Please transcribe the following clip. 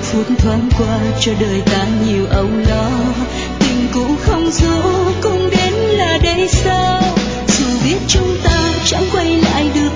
phút thoáng qua cho đời ta nhiều âu lo, tình cũ không dấu cũng đến là đây sao, dù biết chúng ta chẳng quay lại được